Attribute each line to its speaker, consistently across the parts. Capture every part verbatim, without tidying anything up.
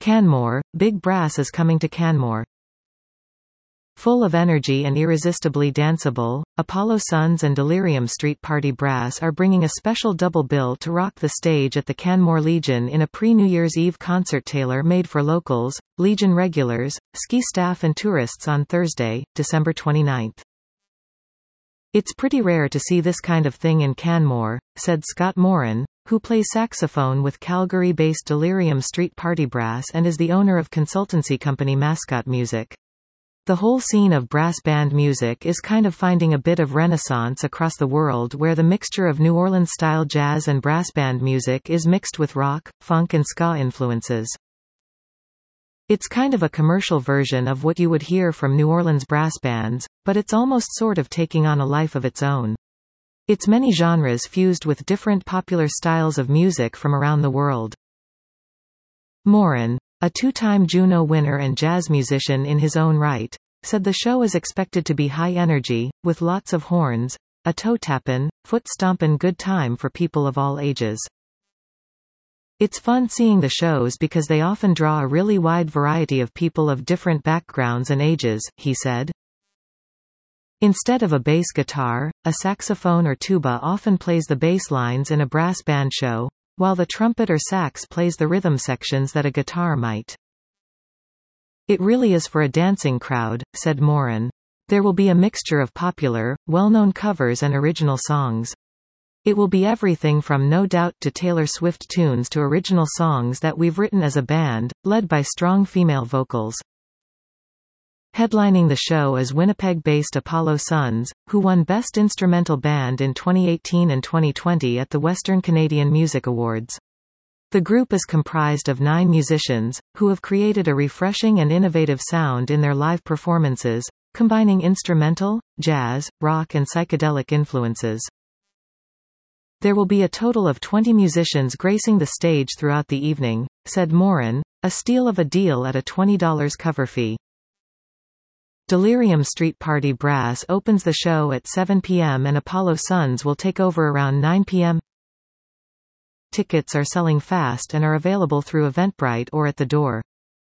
Speaker 1: Canmore, Big Brass is coming to Canmore. Full of energy and irresistibly danceable, Apollo Suns and Delirium Street Party Brass are bringing a special double bill to rock the stage at the Canmore Legion in a pre-New Year's Eve concert tailor-made for locals, Legion regulars, ski staff and tourists on Thursday, December twenty-ninth. "It's pretty rare to see this kind of thing in Canmore," said Scott Moran, who plays saxophone with Calgary-based Delirium Street Party Brass and is the owner of consultancy company Mascot Music. "The whole scene of brass band music is kind of finding a bit of renaissance across the world where the mixture of New Orleans-style jazz and brass band music is mixed with rock, funk and ska influences. It's kind of a commercial version of what you would hear from New Orleans brass bands, but it's almost sort of taking on a life of its own. It's many genres fused with different popular styles of music from around the world." Moran, a two-time Juno winner and jazz musician in his own right, said the show is expected to be high energy, with lots of horns, a toe-tappin', foot-stompin' good time for people of all ages. "It's fun seeing the shows because they often draw a really wide variety of people of different backgrounds and ages," he said. Instead of a bass guitar, a saxophone or tuba often plays the bass lines in a brass band show, while the trumpet or sax plays the rhythm sections that a guitar might. "It really is for a dancing crowd," said Moran. "There will be a mixture of popular, well-known covers and original songs. It will be everything from No Doubt to Taylor Swift tunes to original songs that we've written as a band, led by strong female vocals." Headlining the show is Winnipeg-based Apollo Suns, who won Best Instrumental Band in twenty eighteen and twenty twenty at the Western Canadian Music Awards. The group is comprised of nine musicians, who have created a refreshing and innovative sound in their live performances, combining instrumental, jazz, rock and psychedelic influences. "There will be a total of twenty musicians gracing the stage throughout the evening," said Moran, a steal of a deal at a twenty dollars cover fee. Delirium Street Party Brass opens the show at seven p m and Apollo Suns will take over around nine p m Tickets are selling fast and are available through Eventbrite or at the door.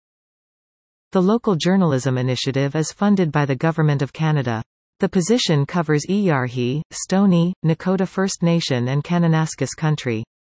Speaker 1: The local journalism initiative is funded by the Government of Canada. The position covers Iyarhi, Stoney, Nakota First Nation and Kananaskis country.